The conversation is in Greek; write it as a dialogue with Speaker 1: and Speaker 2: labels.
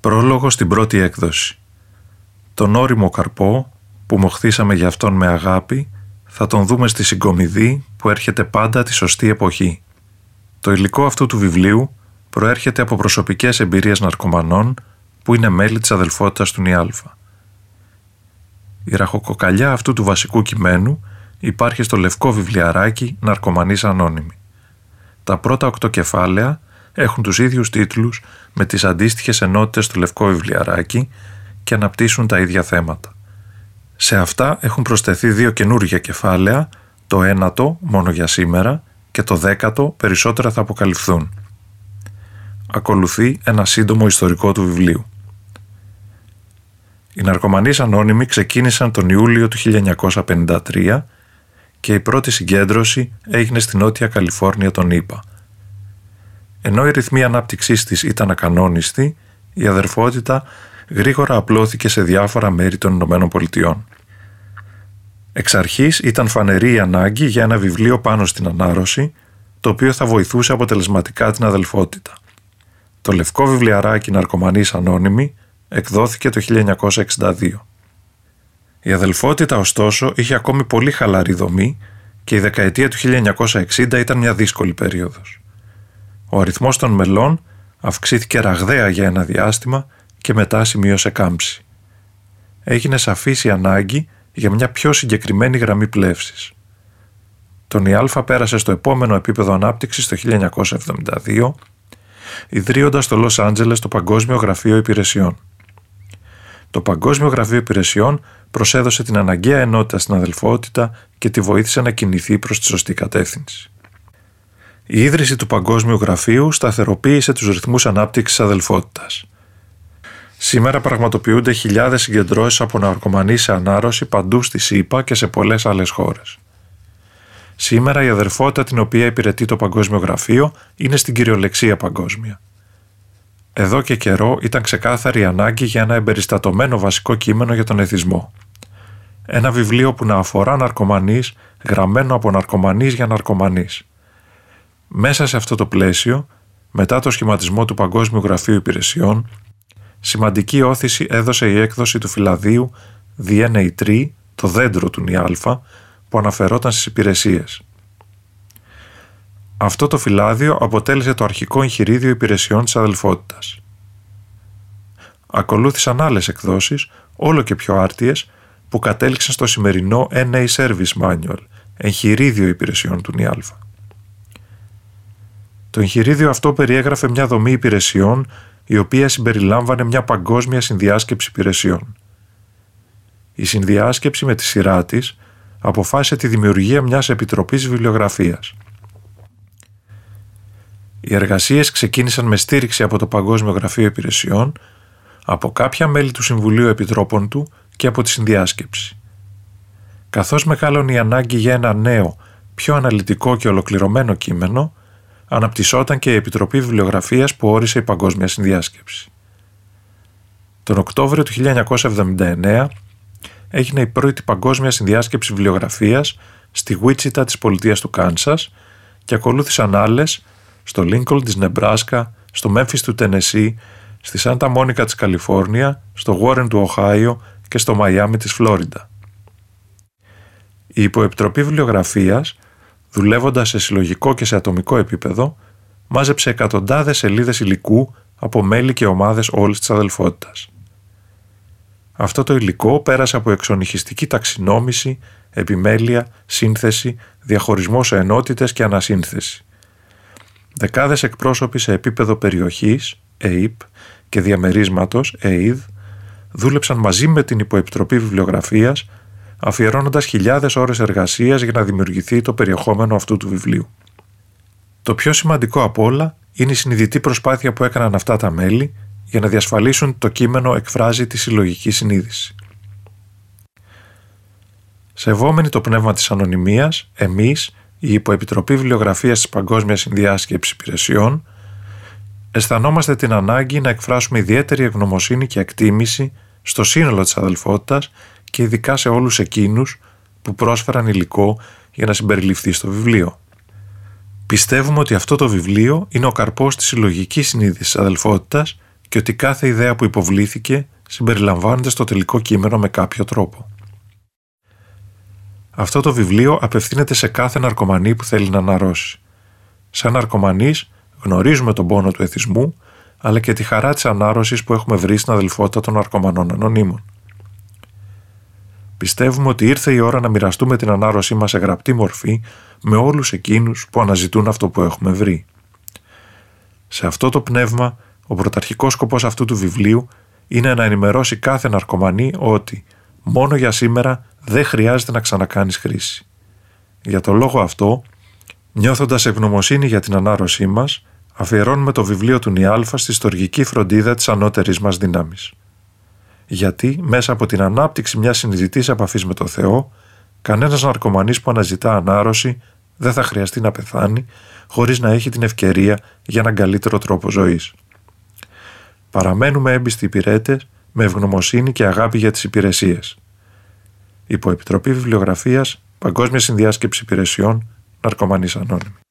Speaker 1: Πρόλογο στην πρώτη έκδοση. Τον ώριμο καρπό που μοχθήσαμε για αυτόν με αγάπη θα τον δούμε στη συγκομιδή που έρχεται πάντα τη σωστή εποχή. Το υλικό αυτού του βιβλίου προέρχεται από προσωπικές εμπειρίες ναρκωμανών που είναι μέλη της αδελφότητας του ΝΙΑΛΦΑ. Η ραχοκοκαλιά αυτού του βασικού κειμένου υπάρχει στο λευκό βιβλιαράκι «Ναρκωμανείς Ανώνυμοι». Τα πρώτα 8 κεφάλαια έχουν τους ίδιους τίτλους με τις αντίστοιχες ενότητες του λευκό βιβλιαράκι και αναπτύσσουν τα ίδια θέματα. Σε αυτά έχουν προσθεθεί 2 καινούργια κεφάλαια, το 9ο μόνο για σήμερα και το 10ο περισσότερα θα αποκαλυφθούν. Ακολουθεί ένα σύντομο ιστορικό του βιβλίου. Οι Ναρκωμανείς Ανώνυμοι ξεκίνησαν τον Ιούλιο του 1953 και η πρώτη συγκέντρωση έγινε στη Νότια Καλιφόρνια των ΗΠΑ. Ενώ η ρυθμή ανάπτυξής της ήταν ακανόνιστη, η αδερφότητα γρήγορα απλώθηκε σε διάφορα μέρη των Ηνωμένων Πολιτειών. Εξ αρχής ήταν φανερή η ανάγκη για ένα βιβλίο πάνω στην ανάρρωση, το οποίο θα βοηθούσε αποτελεσματικά την αδελφότητα. Το λευκό βιβλιαράκι «Ναρκωμανείς Ανώνυμοι» εκδόθηκε το 1962. Η αδελφότητα, ωστόσο, είχε ακόμη πολύ χαλαρή δομή και η δεκαετία του 1960 ήταν μια δύσκολη περίοδος. Ο αριθμός των μελών αυξήθηκε ραγδαία για ένα διάστημα και μετά σημείωσε κάμψη. Έγινε σαφής η ανάγκη για μια πιο συγκεκριμένη γραμμή πλεύσης. Το ΝΙΑΛΦΑ πέρασε στο επόμενο επίπεδο ανάπτυξης το 1972, ιδρύοντας στο Λος Άντζελες το Παγκόσμιο Γραφείο Υπηρεσιών. Το Παγκόσμιο Γραφείο Υπηρεσιών προσέδωσε την αναγκαία ενότητα στην αδελφότητα και τη βοήθησε να κινηθεί προς τη σωστή κατεύθυνση. Η ίδρυση του Παγκόσμιου Γραφείου σταθεροποίησε τους ρυθμούς ανάπτυξης αδελφότητας. Σήμερα πραγματοποιούνται χιλιάδες συγκεντρώσεις από ναρκωμανείς σε ανάρρωση παντού στη ΣΥΠΑ και σε πολλές άλλες χώρες. Σήμερα η αδελφότητα την οποία υπηρετεί το Παγκόσμιο Γραφείο είναι στην κυριολεξία παγκόσμια. Εδώ και καιρό ήταν ξεκάθαρη η ανάγκη για ένα εμπεριστατωμένο βασικό κείμενο για τον εθισμό. Ένα βιβλίο που να αφορά ναρκωμανείς, γραμμένο από ναρκωμανείς για ναρκωμανείς. Μέσα σε αυτό το πλαίσιο, μετά το σχηματισμό του Παγκόσμιου Γραφείου Υπηρεσιών, σημαντική όθηση έδωσε η έκδοση του φυλαδίου The NA Tree, το δέντρο του ΝΙΑΛΦΑ, που αναφερόταν στις υπηρεσίες. Αυτό το φυλάδιο αποτέλεσε το αρχικό εγχειρίδιο υπηρεσιών της αδελφότητας. Ακολούθησαν άλλες εκδόσεις, όλο και πιο άρτιες, που κατέληξαν στο σημερινό NA Service Manual, εγχειρίδιο υπηρεσιών του ΝΙΑΛΦΑ. Το εγχειρίδιο αυτό περιέγραφε μια δομή υπηρεσιών, η οποία συμπεριλάμβανε μια παγκόσμια συνδιάσκεψη υπηρεσιών. Η συνδιάσκεψη με τη σειρά της αποφάσισε τη δημιουργία μιας επιτροπής βιβλιογραφίας. Οι εργασίες ξεκίνησαν με στήριξη από το Παγκόσμιο Γραφείο Υπηρεσιών, από κάποια μέλη του Συμβουλίου Επιτρόπων του και από τη συνδιάσκεψη. Καθώς μεγάλωνε η ανάγκη για ένα νέο, πιο αναλυτικό και ολοκληρωμένο κείμενο, αναπτυσσόταν και η Επιτροπή Βιβλιογραφίας που όρισε η Παγκόσμια Συνδιάσκεψη. Τον Οκτώβριο του 1979 έγινε η πρώτη Παγκόσμια Συνδιάσκεψη Βιβλιογραφίας στη Wichita της πολιτείας του Κάνσας και ακολούθησαν άλλες στο Lincoln της Νεμπράσκα, στο Memphis του Τενεσί, στη Σάντα Μόνικα της Καλιφόρνια, στο Warren του Οχάιο και στο Μαϊάμι της Φλόριντα. Η Υποεπιτροπή Βιβλιογραφίας, δουλεύοντας σε συλλογικό και σε ατομικό επίπεδο, μάζεψε εκατοντάδες σελίδες υλικού από μέλη και ομάδες όλης της αδελφότητας. Αυτό το υλικό πέρασε από εξονυχιστική ταξινόμηση, επιμέλεια, σύνθεση, διαχωρισμό σε ενότητες και ανασύνθεση. Δεκάδες εκπρόσωποι σε επίπεδο περιοχής, ΕΙΠ, και διαμερίσματος, ΕΙΔ, δούλεψαν μαζί με την Υποεπιτροπή Βιβλιογραφίας, αφιερώνοντας χιλιάδες ώρες εργασίας για να δημιουργηθεί το περιεχόμενο αυτού του βιβλίου. Το πιο σημαντικό απ' όλα είναι η συνειδητή προσπάθεια που έκαναν αυτά τα μέλη για να διασφαλίσουν ότι το κείμενο εκφράζει τη συλλογική συνείδηση. Σεβόμενοι το πνεύμα της ανωνυμίας, εμείς, η Υποεπιτροπή Βιβλιογραφίας της Παγκόσμιας Συνδιάσκεψης Υπηρεσιών, αισθανόμαστε την ανάγκη να εκφράσουμε ιδιαίτερη ευγνωμοσύνη και εκτίμηση στο σύνολο της αδελφότητας και ειδικά σε όλους εκείνους που πρόσφεραν υλικό για να συμπεριληφθεί στο βιβλίο. Πιστεύουμε ότι αυτό το βιβλίο είναι ο καρπός της συλλογικής συνείδησης της αδελφότητας και ότι κάθε ιδέα που υποβλήθηκε συμπεριλαμβάνεται στο τελικό κείμενο με κάποιο τρόπο. Αυτό το βιβλίο απευθύνεται σε κάθε ναρκωμανή που θέλει να αναρρώσει. Σαν ναρκωμανείς γνωρίζουμε τον πόνο του εθισμού, αλλά και τη χαρά της ανάρρωσης που έχουμε βρει στην αδελφότητα των ναρκωμανών ανωνύμων. Πιστεύουμε ότι ήρθε η ώρα να μοιραστούμε την ανάρρωσή μας σε γραπτή μορφή με όλους εκείνους που αναζητούν αυτό που έχουμε βρει. Σε αυτό το πνεύμα, ο πρωταρχικός σκοπός αυτού του βιβλίου είναι να ενημερώσει κάθε ναρκωμανή ότι μόνο για σήμερα δεν χρειάζεται να ξανακάνεις χρήση. Για το λόγο αυτό, νιώθοντας ευγνωμοσύνη για την ανάρρωσή μας, αφιερώνουμε το βιβλίο του Νιάλφα στη στοργική φροντίδα της ανώτερης μας δύναμης. Γιατί μέσα από την ανάπτυξη μιας συνειδητής επαφής με το Θεό, κανένας ναρκωμανής που αναζητά ανάρρωση δεν θα χρειαστεί να πεθάνει χωρίς να έχει την ευκαιρία για έναν καλύτερο τρόπο ζωής. Παραμένουμε έμπιστοι υπηρέτες με ευγνωμοσύνη και αγάπη για τις υπηρεσίες. Υποεπιτροπή Βιβλιογραφίας, Παγκόσμια Συνδιάσκεψη Υπηρεσιών, Ναρκωμανείς Ανώνυμοι.